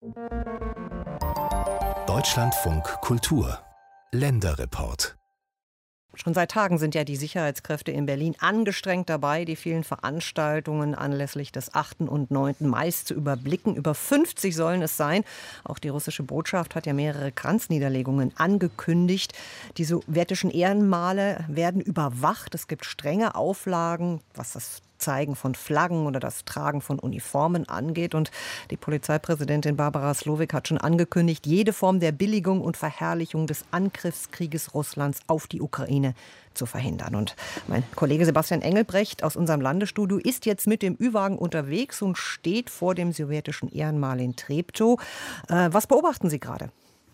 Deutschlandfunk Kultur Länderreport. Schon seit Tagen sind ja die Sicherheitskräfte in Berlin angestrengt dabei, die vielen Veranstaltungen anlässlich des 8. und 9. Mai zu überblicken. Über 50 sollen es sein. Auch die russische Botschaft hat ja mehrere Kranzniederlegungen angekündigt. Die sowjetischen Ehrenmale werden überwacht. Es gibt strenge Auflagen, was das Zeigen von Flaggen oder das Tragen von Uniformen angeht. Und die Polizeipräsidentin Barbara Slowik hat schon angekündigt, jede Form der Billigung und Verherrlichung des Angriffskrieges Russlands auf die Ukraine zu verhindern. Und mein Kollege Sebastian Engelbrecht aus unserem Landesstudio ist jetzt mit dem Ü-Wagen unterwegs und steht vor dem sowjetischen Ehrenmal in Treptow. Was beobachten Sie gerade?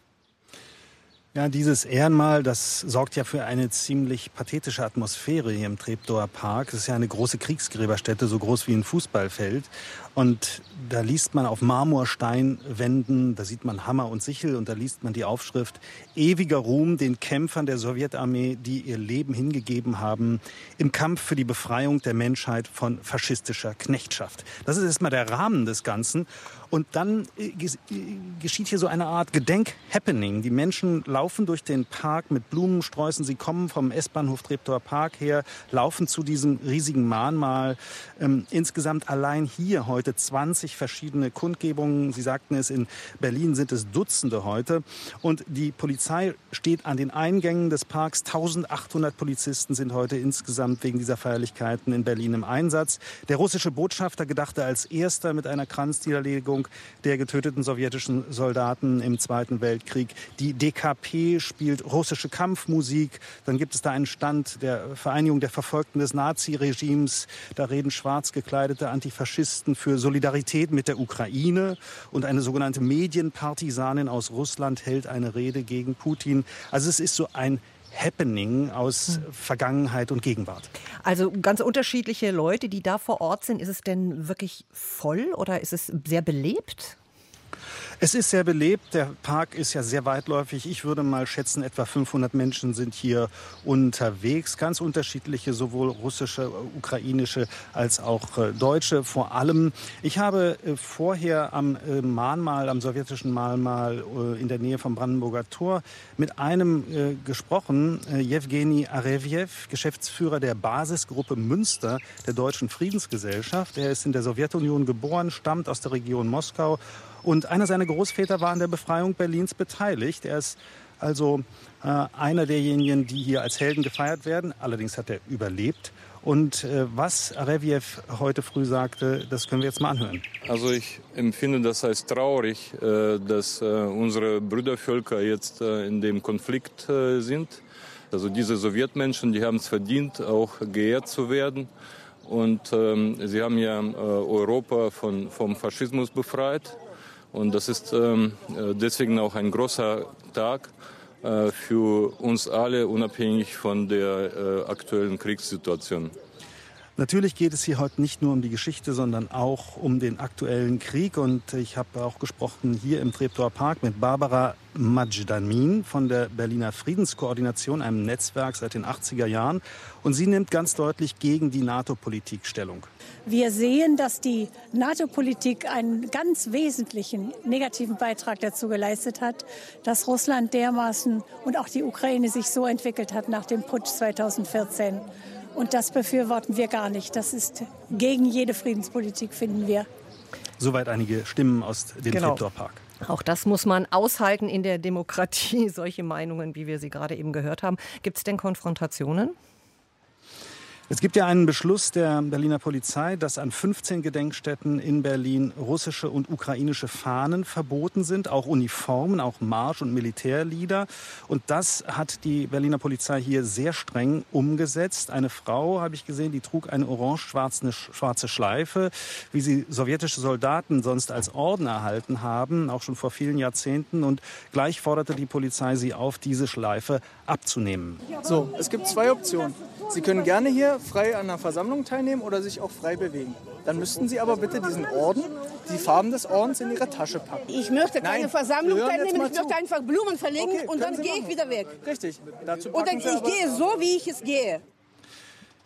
Ja, dieses Ehrenmal, das sorgt ja für eine ziemlich pathetische Atmosphäre hier im Treptower Park. Es ist ja eine große Kriegsgräberstätte, so groß wie ein Fußballfeld. Und da liest man auf Marmorsteinwänden, da sieht man Hammer und Sichel und da liest man die Aufschrift: Ewiger Ruhm den Kämpfern der Sowjetarmee, die ihr Leben hingegeben haben im Kampf für die Befreiung der Menschheit von faschistischer Knechtschaft. Das ist erstmal der Rahmen des Ganzen. Und dann geschieht hier so eine Art Gedenk-Happening. Die Menschen laufen durch den Park mit Blumensträußen. Sie kommen vom S-Bahnhof Treptower Park her, laufen zu diesem riesigen Mahnmal. Insgesamt allein hier heute 20 verschiedene Kundgebungen. Sie sagten es, in Berlin sind es Dutzende heute. Und die Polizei steht an den Eingängen des Parks. 1800 Polizisten sind heute insgesamt wegen dieser Feierlichkeiten in Berlin im Einsatz. Der russische Botschafter gedachte als erster mit einer Kranzniederlegung der getöteten sowjetischen Soldaten im Zweiten Weltkrieg. Die DKP spielt russische Kampfmusik. Dann gibt es da einen Stand der Vereinigung der Verfolgten des Naziregimes. Da reden schwarz gekleidete Antifaschisten für Solidarität mit der Ukraine. Und eine sogenannte Medienpartisanin aus Russland hält eine Rede gegen Putin. Also es ist so ein Happening aus Vergangenheit und Gegenwart. Also ganz unterschiedliche Leute, die da vor Ort sind. Ist es denn wirklich voll oder ist es sehr belebt? Es ist sehr belebt. Der Park ist ja sehr weitläufig. Ich würde mal schätzen, etwa 500 Menschen sind hier unterwegs. Ganz unterschiedliche, sowohl russische, ukrainische als auch deutsche vor allem. Ich habe vorher am Mahnmal, am sowjetischen Mahnmal in der Nähe vom Brandenburger Tor mit einem gesprochen, Jewgeni Arevjew, Geschäftsführer der Basisgruppe Münster der Deutschen Friedensgesellschaft. Er ist in der Sowjetunion geboren, stammt aus der Region Moskau. Und einer seiner Großväter war an der Befreiung Berlins beteiligt. Er ist also einer derjenigen, die hier als Helden gefeiert werden. Allerdings hat er überlebt. Und was Arevjew heute früh sagte, das können wir jetzt mal anhören. Also ich empfinde das als traurig, dass unsere Brüdervölker jetzt in dem Konflikt sind. Also diese Sowjetmenschen, die haben es verdient, auch geehrt zu werden. Und sie haben ja Europa vom Faschismus befreit. Und das ist deswegen auch ein großer Tag für uns alle, unabhängig von der aktuellen Kriegssituation. Natürlich geht es hier heute nicht nur um die Geschichte, sondern auch um den aktuellen Krieg. Und ich habe auch gesprochen hier im Treptower Park mit Barbara Majdamin von der Berliner Friedenskoordination, einem Netzwerk seit den 80er Jahren. Und sie nimmt ganz deutlich gegen die NATO-Politik Stellung. Wir sehen, dass die NATO-Politik einen ganz wesentlichen negativen Beitrag dazu geleistet hat, dass Russland dermaßen und auch die Ukraine sich so entwickelt hat nach dem Putsch 2014. Und das befürworten wir gar nicht. Das ist gegen jede Friedenspolitik, finden wir. Soweit einige Stimmen aus dem Treptower Park. Auch das muss man aushalten in der Demokratie, solche Meinungen, wie wir sie gerade eben gehört haben. Gibt es denn Konfrontationen? Es gibt ja einen Beschluss der Berliner Polizei, dass an 15 Gedenkstätten in Berlin russische und ukrainische Fahnen verboten sind, auch Uniformen, auch Marsch- und Militärlieder. Und das hat die Berliner Polizei hier sehr streng umgesetzt. Eine Frau, habe ich gesehen, die trug eine orange-schwarze Schleife, wie sie sowjetische Soldaten sonst als Orden erhalten haben, auch schon vor vielen Jahrzehnten. Und gleich forderte die Polizei sie auf, diese Schleife abzunehmen. So, es gibt zwei Optionen. Sie können gerne hier frei an einer Versammlung teilnehmen oder sich auch frei bewegen. Dann müssten Sie aber bitte diesen Orden, die Farben des Ordens in Ihre Tasche packen. Ich möchte keine Versammlung teilnehmen, ich möchte einfach Blumen verlegen und dann gehe ich wieder weg. Richtig. Und dann, ich gehe so, wie ich es gehe.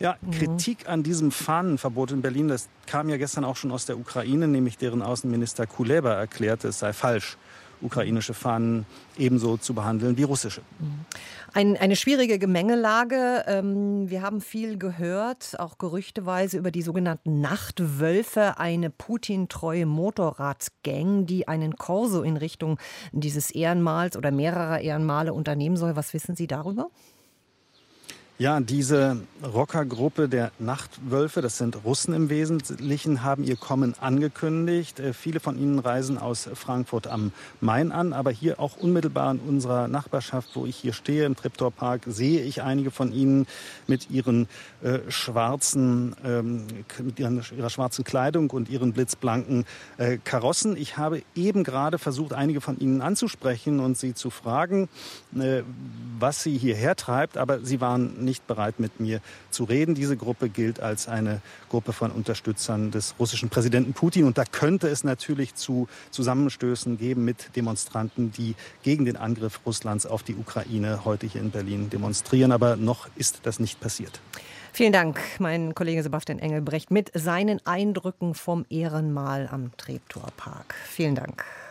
Ja, Kritik an diesem Fahnenverbot in Berlin, das kam ja gestern auch schon aus der Ukraine, nämlich deren Außenminister Kuleba erklärte, es sei falsch, ukrainische Fahnen ebenso zu behandeln wie russische. Eine schwierige Gemengelage. Wir haben viel gehört, auch gerüchteweise über die sogenannten Nachtwölfe, eine Putin-treue Motorradgang, die einen Korso in Richtung dieses Ehrenmals oder mehrerer Ehrenmale unternehmen soll. Was wissen Sie darüber? Ja, diese Rockergruppe der Nachtwölfe, das sind Russen im Wesentlichen, haben ihr Kommen angekündigt. Viele von ihnen reisen aus Frankfurt am Main an, aber hier auch unmittelbar in unserer Nachbarschaft, wo ich hier stehe, im Treptower Park, sehe ich einige von ihnen mit ihren ihrer schwarzen Kleidung und ihren blitzblanken Karossen. Ich habe eben gerade versucht, einige von ihnen anzusprechen und sie zu fragen, was sie hierher treibt, aber sie waren nicht bereit, mit mir zu reden. Diese Gruppe gilt als eine Gruppe von Unterstützern des russischen Präsidenten Putin. Und da könnte es natürlich zu Zusammenstößen geben mit Demonstranten, die gegen den Angriff Russlands auf die Ukraine heute hier in Berlin demonstrieren. Aber noch ist das nicht passiert. Vielen Dank, mein Kollege Sebastian Engelbrecht mit seinen Eindrücken vom Ehrenmal am Treptower Park. Vielen Dank.